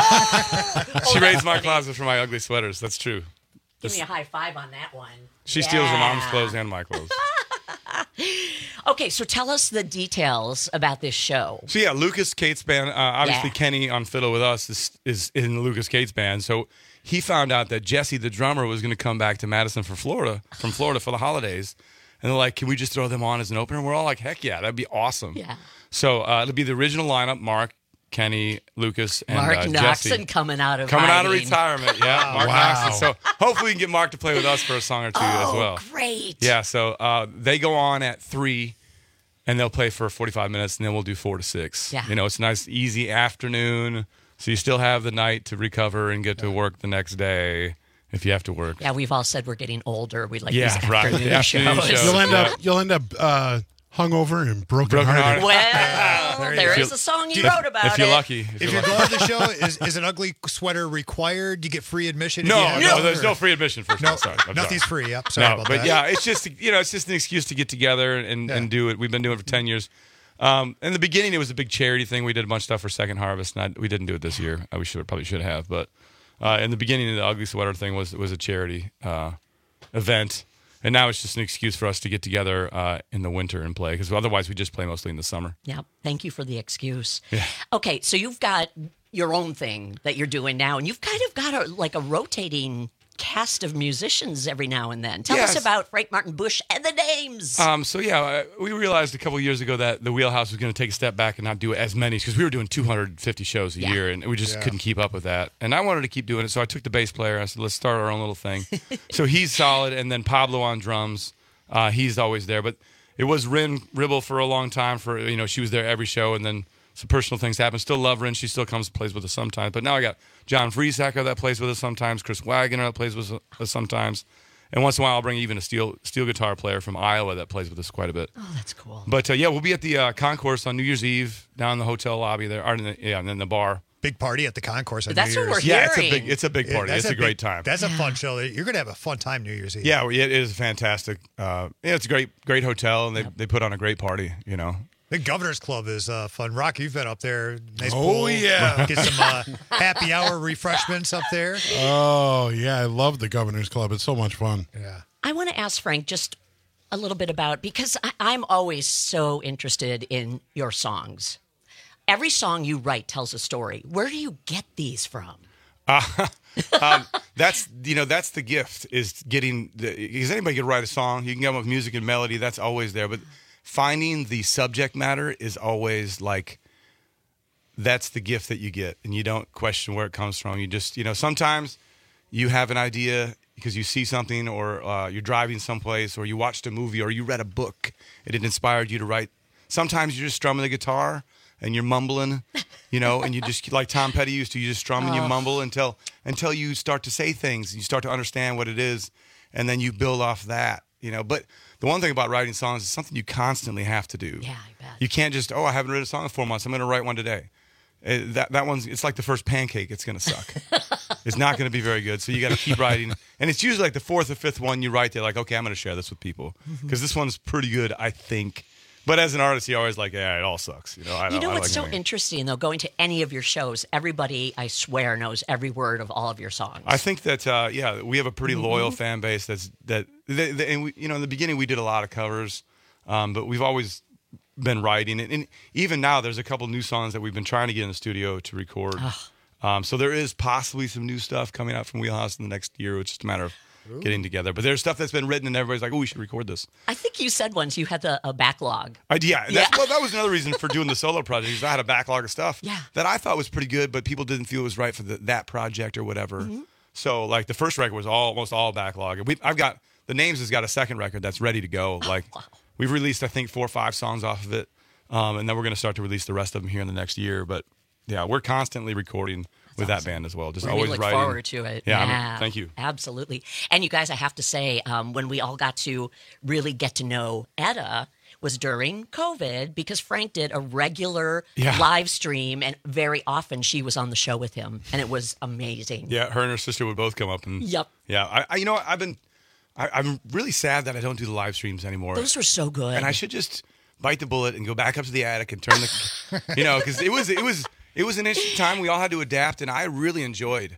She raised my closet for my ugly sweaters. That's true. Give me a high five on that one. She steals her mom's clothes and my clothes. Okay, so tell us the details about this show. So yeah, Lucas Cates band. Obviously, Kenny on fiddle with us is in the Lucas Cates band. So he found out that Jesse, the drummer, was going to come back to Madison from Florida for the holidays. And they're like, can we just throw them on as an opener? We're all like, heck yeah, that'd be awesome. Yeah. So it'll be the original lineup: Mark, Kenny, Lucas, and Mark Jesse. Noxon coming out of retirement. Yeah, Mark Noxon. So hopefully we can get Mark to play with us for a song or two as well. Great. Yeah. So they go on at 3, and they'll play for 45 minutes, and then we'll do 4 to 6. Yeah. It's a nice, easy afternoon. So you still have the night to recover and get to work the next day. If you have to work. Yeah, we've all said we're getting older. We like these afternoon afternoon shows. You'll end up hungover and brokenhearted. Well, there is a song you wrote about if you're lucky. If you're going to the show, is an ugly sweater required? Do you get free admission? No, there's no free admission for sure. Sorry, nothing's free. Yep, sorry about that. But yeah, it's just an excuse to get together and do it. We've been doing it for 10 years. In the beginning, it was a big charity thing. We did a bunch of stuff for Second Harvest. We didn't do it this year. We probably should have, but. In the beginning, the Ugly Sweater thing was a charity event, and now it's just an excuse for us to get together in the winter and play, because otherwise we just play mostly in the summer. Yeah, thank you for the excuse. Yeah. Okay, so you've got your own thing that you're doing now, and you've kind of got a rotating cast of musicians every now and then. Tell us about Frank Martin Bush and the Names. We realized a couple of years ago that the Wheelhouse was going to take a step back and not do as many, because we were doing 250 shows a year, and we just couldn't keep up with that. And I wanted to keep doing it, so I took the bass player. I said, let's start our own little thing. So he's solid, and then Pablo on drums. He's always there. But it was Rin Ribble for a long time. She was there every show, and then some personal things happen. Still love Rin. She still comes and plays with us sometimes. But now I got John Friesacker that plays with us sometimes. Chris Wagoner that plays with us sometimes. And once in a while, I'll bring even a steel guitar player from Iowa that plays with us quite a bit. Oh, that's cool. But we'll be at the concourse on New Year's Eve down in the hotel lobby there, and then the bar. Big party at the concourse on That's New Year's. what we're hearing. It's a big party. It's a great time. That's a fun show. You're going to have a fun time New Year's Eve. Yeah, it is fantastic. It's a great hotel, and they put on a great party. The Governor's Club is fun. Rock, you've been up there. Nice Oh, pool. yeah. Get some happy hour refreshments up there. Oh, yeah. I love the Governor's Club. It's so much fun. Yeah. I want to ask Frank just a little bit about, because I'm always so interested in your songs. every song you write tells a story. Where do you get these from? That's the gift, is getting because anybody can write a song. You can come up with music and melody. That's always there. But finding the subject matter is always like, that's the gift that you get, and you don't question where it comes from. You just, sometimes you have an idea because you see something, or you're driving someplace, or you watched a movie, or you read a book, and it inspired you to write. Sometimes you're just strumming the guitar and you're mumbling, and you just, like Tom Petty used to, you just strum and you mumble until you start to say things, and you start to understand what it is, and then you build off that, But the one thing about writing songs is something you constantly have to do. Yeah, I bet. You can't just, I haven't written a song in 4 months, I'm going to write one today. That one's, it's like the first pancake, it's going to suck. It's not going to be very good, so you got to keep writing. And it's usually like the fourth or fifth one you write, they're like, okay, I'm going to share this with people because this one's pretty good, I think. But as an artist, you're always like, yeah, it all sucks. What's so interesting, though, going to any of your shows, everybody, I swear, knows every word of all of your songs. I think that, we have a pretty loyal fan base. And we, in the beginning, we did a lot of covers, but we've always been writing. And even now, there's a couple new songs that we've been trying to get in the studio to record. So there is possibly some new stuff coming out from Wheelhouse in the next year. It's just a matter of getting together. But there's stuff that's been written and everybody's like, we should record this. I think you said once you had a backlog. Well, that was another reason for doing the solo project, is I had a backlog of stuff that I thought was pretty good, but people didn't feel it was right for that project or whatever. So like the first record was almost all backlog. I've got, The Names has got a second record that's ready to go. We've released, I think, 4 or 5 songs off of it. And then we're going to start to release the rest of them here in the next year. But yeah, we're constantly recording with that band as well. Just we always look writing. forward to it. Yeah. Thank you. Absolutely. And you guys, I have to say, when we all got to really get to know Etta was during COVID, because Frank did a regular live stream, and very often she was on the show with him, and it was amazing. Yeah, her and her sister would both come up. And yeah, I'm really sad that I don't do the live streams anymore. Those were so good. And I should just bite the bullet and go back up to the attic and turn the, because it was an interesting time. We all had to adapt, and I really enjoyed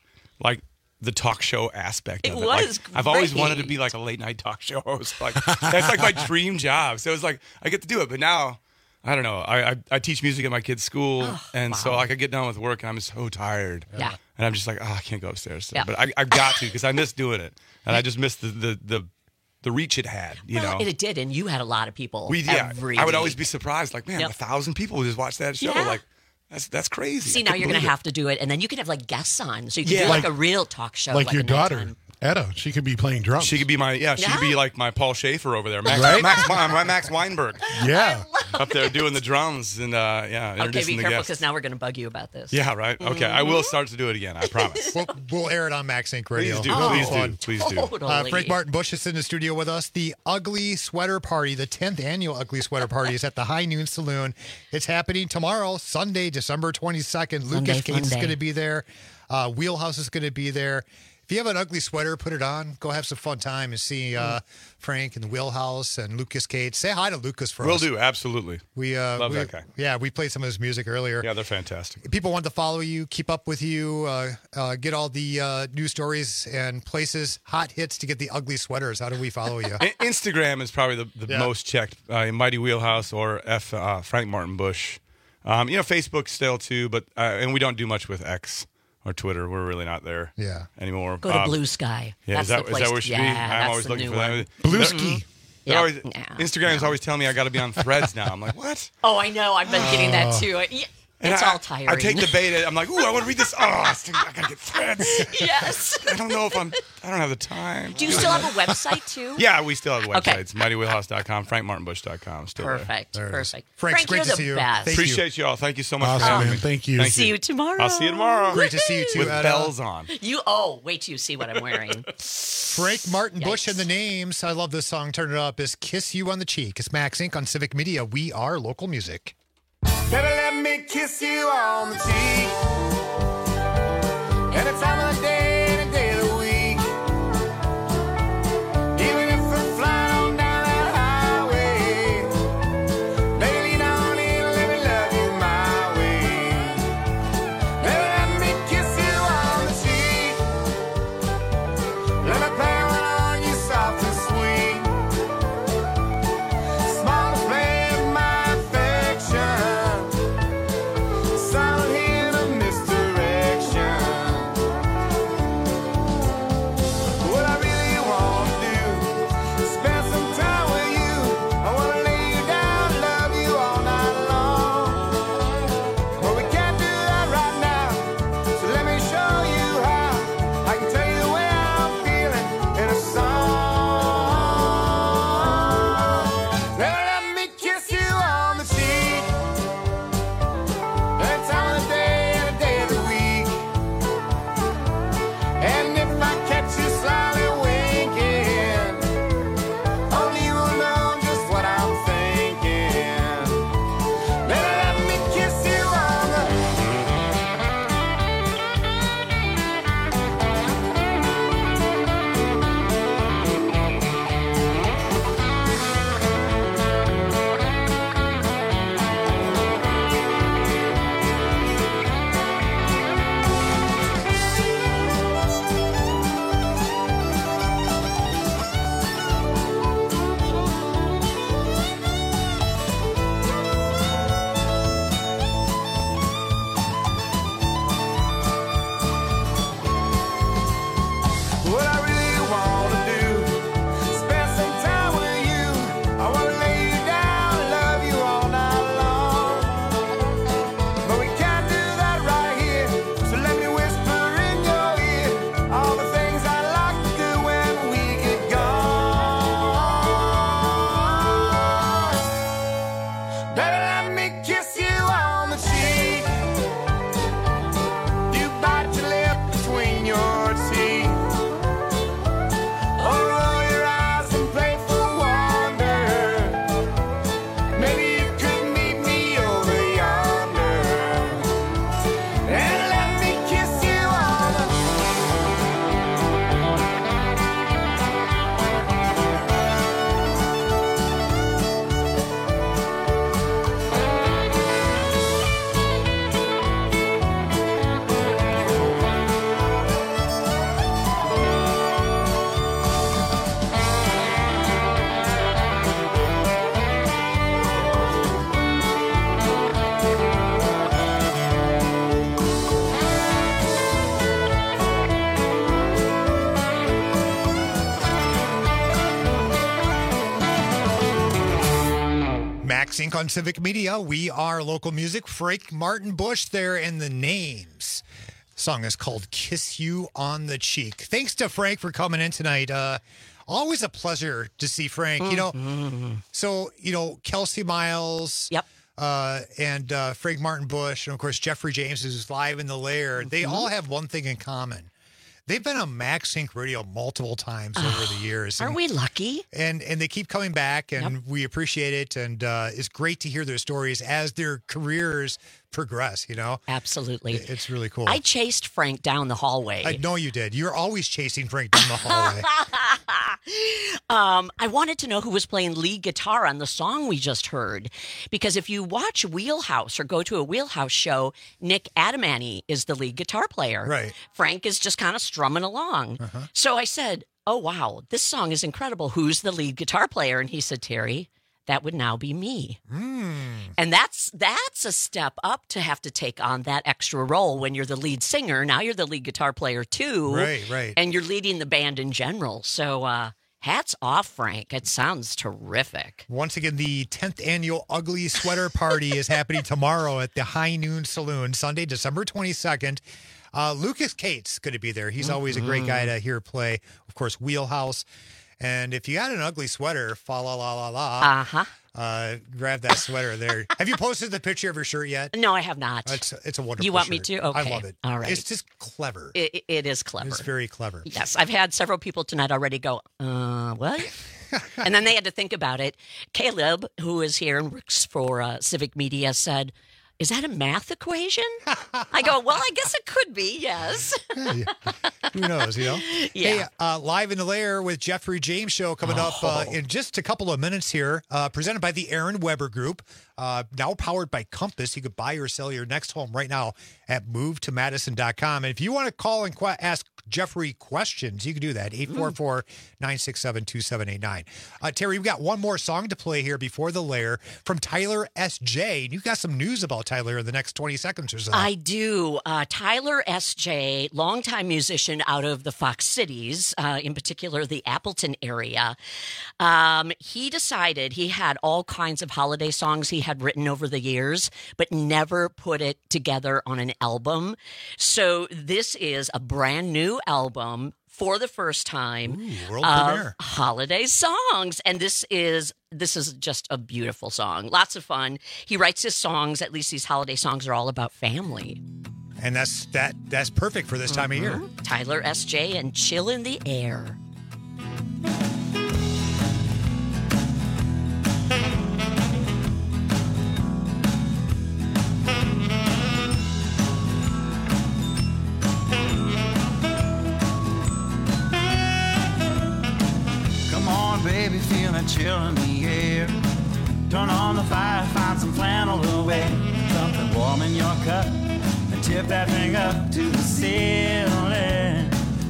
the talk show aspect of it. It was great. I've always wanted to be like a late night talk show host. That's like my dream job. So it's like I get to do it. But now, I don't know. I teach music at my kid's school, so I get done with work and I'm so tired. Yeah. And I'm just like, I can't go upstairs. But I've got to, because I miss doing it, and I just miss the reach it had. And it did, and you had a lot of people. Every I would week. always be surprised. Like, man, 1,000 people would just watch that show. Yeah. Like, that's crazy. See, now you're going to have to do it, and then you can have guests on, so you can do like a real talk show. Like your daughter, nighttime. Etta, she could be playing drums. She could be she could be like my Paul Schaefer over there, Max Weinberg. Yeah, up there doing the drums and Okay, introducing be the careful, guests. because now we're going to bug you about this. Yeah, right. Okay, I will start to do it again. I promise. We'll air it on Max Inc. Radio. Please do. Totally. Frank Martin Bush is in the studio with us. The Ugly Sweater Party, the 10th annual Ugly Sweater Party, is at the High Noon Saloon. It's happening tomorrow, Sunday, December 22nd. Lucas Cates is going to be there. Wheelhouse is going to be there. If you have an ugly sweater, put it on. Go have some fun time and see Frank and the Wheelhouse and Lucas Cates. Say hi to Lucas for us. Will do, absolutely. We love that guy. Yeah, we played some of his music earlier. Yeah, they're fantastic. People want to follow you, keep up with you, get all the news stories and places, hot hits to get the ugly sweaters. How do we follow you? Instagram is probably the most checked. Mighty Wheelhouse or Frank Martin Bush. Facebook still too, but and we don't do much with X or Twitter. We're really not there anymore. Go to Blue Sky. Yeah, that's is that where we should be? I'm always looking for that. Blue Ski. Instagram's always telling me I got to be on Threads now. I'm like, what? Oh, I know. I've been getting that too. It's all tiring. I take the bait. I'm like, ooh, I want to read this. Oh, I got to get Threads. Yes. I don't know if I don't have the time. Do you still have a website too? Yeah, we still have a website. Okay. It's mightywheelhouse.com, frankmartinbush.com. Still Perfect. there. Perfect. Frank, great you're to see the you. best. Appreciate you all. Thank you so much for Awesome, having man. me. Thank you. See you tomorrow. I'll see you tomorrow. Great to see you too, with Etta. bells on. Wait till you see what I'm wearing. Frank Martin Bush and the Names. I love this song. Turn it up. Is Kiss You on the Cheek. It's Max Inc. on Civic Media. We are local music. Baby, let me kiss you on the cheek. Any time of the day, any day of the week. Even if we're flying on down that highway. Baby, lean on in, let me love you my way. Baby, let me kiss you on the cheek. Let me play one on you soft and sweet. Small display of my affection. Max Inc. on Civic Media. We are local music. Frank Martin Bush there in the names. The song is called Kiss You on the Cheek. Thanks to Frank for coming in tonight. Always a pleasure to see Frank. Kelsey Miles. Yep. And Frank Martin Bush, and of course Jeffrey James, who's live in the lair. They all have one thing in common. They've been on Max Inc. Radio multiple times over the years. Aren't we lucky? And they keep coming back, and we appreciate it. And it's great to hear their stories as their careers progress, Absolutely. It's really cool. I chased Frank down the hallway. I know you did. You're always chasing Frank down the hallway. I wanted to know who was playing lead guitar on the song we just heard. Because if you watch Wheelhouse or go to a Wheelhouse show, Nick Adamany is the lead guitar player. Right. Frank is just kind of strumming along. So I said, oh, wow, this song is incredible. Who's the lead guitar player? And he said, Terry, that would now be me. And that's a step up to have to take on that extra role when you're the lead singer. Now you're the lead guitar player too. Right. And you're leading the band in general. So hats off, Frank. It sounds terrific. Once again, the 10th annual Ugly Sweater Party is happening tomorrow at the High Noon Saloon, Sunday, December 22nd. Lucas Cates going to be there. He's always a great guy to hear play. Of course, Wheelhouse. And if you got an ugly sweater, fa la la la la. Grab that sweater there. Have you posted the picture of your shirt yet? No, I have not. It's a wonderful You want shirt. me to? Okay. I love it. All right. It's just clever. It is clever. It's very clever. Yes. I've had several people tonight already go, what? And then they had to think about it. Caleb, who is here and works for Civic Media, said, is that a math equation? I go, well, I guess it could be, yes. Who knows, Yeah. Hey, Live in the Lair with Jeffrey James show coming up in just a couple of minutes here, presented by the Aaron Weber Group, now powered by Compass. You could buy or sell your next home right now at movetomadison.com. And if you want to call and ask Jeffrey questions, you can do that, 844-967-2789. Terry, we've got one more song to play here before the Lair from Tyler S.J. And you've got some news about Tyler in the next 20 seconds or so. I do. Tyler S.J., longtime musician out of the Fox Cities, in particular the Appleton area, he decided he had all kinds of holiday songs he had written over the years, but never put it together on an album. So this is a brand new album for the first time world of premiere. holiday songs. And this is just a beautiful song. Lots of fun. He writes his songs, at least these holiday songs are all about family. And that's perfect for this time of year. Tyler S.J. and Chill in the Air. Baby, feel that chill in the air. Turn on the fire, find some flannel away. Something warm in your cup, and tip that thing up to the ceiling.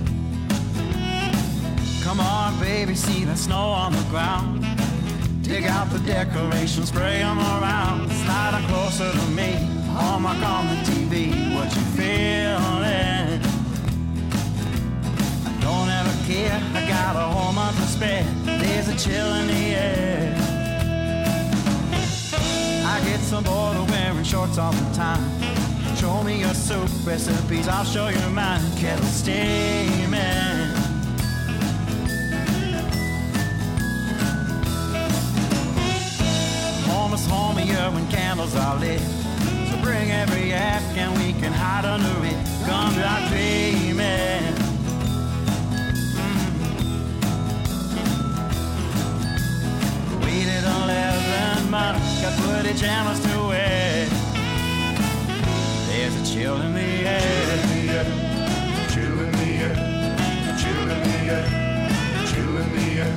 Come on, baby, see the snow on the ground. Dig out the decorations, spray them around. Slide them closer to me, hallmark on the TV. What you feeling? Don't ever care, I got a whole month to spare. There's a chill in the air. I get so bored of wearing shorts all the time. Show me your soup recipes, I'll show you mine. Kettle steaming. Home is homier when candles are lit. So bring every act and we can hide under it. Come out dreaming. Waited 11 months, got footage cameras to wear. There's a chill in the air. Chill in the air. Chill in the air. Chill in the air.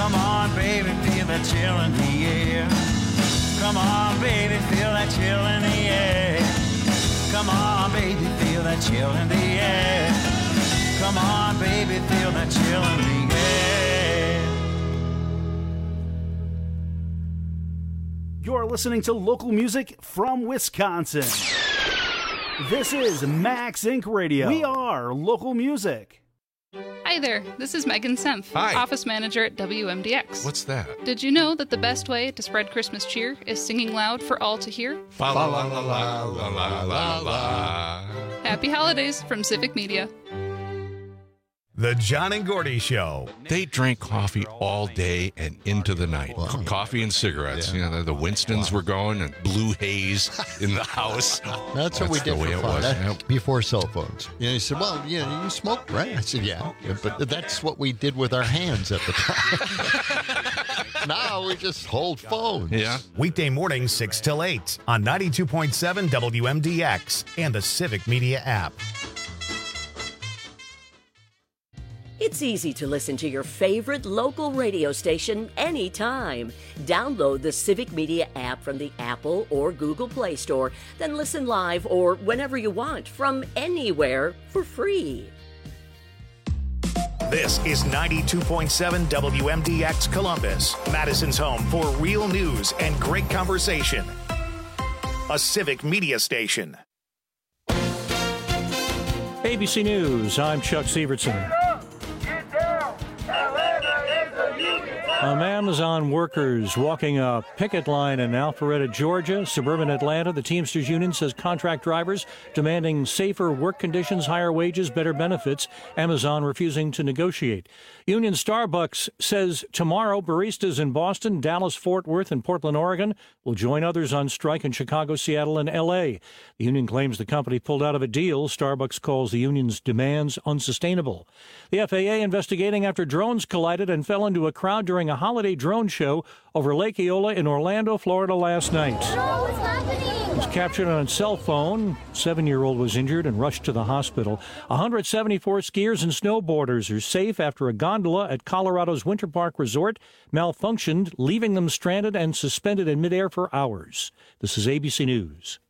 Come on, baby, feel that chill in the air. Come on, baby, feel that chill in the air. Come on, baby, feel that chill in the air. Come on, baby, feel that chill in the air. You're listening to local music from Wisconsin. This is Max Inc. Radio. We are local music. Hi there, this is Megan Senf, Hi. Office Manager at WMDX. What's that? Did you know that the best way to spread Christmas cheer is singing loud for all to hear? Fa la la la la la la la la. Happy holidays from Civic Media. The John and Gordy Show. They drank coffee all day and into the night. Coffee and cigarettes. Yeah. You know, the Winstons were going and blue haze in the house. That's what we did the way for it fun. was. Yep. Before cell phones. You know, he said, well, you know, you smoke, right? I said, yeah. But that's what we did with our hands at the time. Now we just hold phones. Yeah. Weekday mornings 6 till 8 on 92.7 WMDX and the Civic Media app. It's easy to listen to your favorite local radio station anytime. Download the Civic Media app from the Apple or Google Play Store, then listen live or whenever you want from anywhere for free. This is 92.7 WMDX Columbus, Madison's home for real news and great conversation. A Civic Media station. ABC News, I'm Chuck Sievertson. Amazon workers walking a picket line in Alpharetta, Georgia, suburban Atlanta. The Teamsters Union says contract drivers demanding safer work conditions, higher wages, better benefits. Amazon refusing to negotiate. Union Starbucks says tomorrow baristas in Boston, Dallas, Fort Worth, and Portland, Oregon will join others on strike in Chicago, Seattle, and L.A. The union claims the company pulled out of a deal. Starbucks calls the union's demands unsustainable. The FAA investigating after drones collided and fell into a crowd during a holiday drone show over Lake Eola in Orlando, Florida last night. What's happening? It was captured on a cell phone. 7-year-old was injured and rushed to the hospital. 174 skiers and snowboarders are safe after a gondola at Colorado's Winter Park Resort malfunctioned, leaving them stranded and suspended in midair for hours. This is ABC News.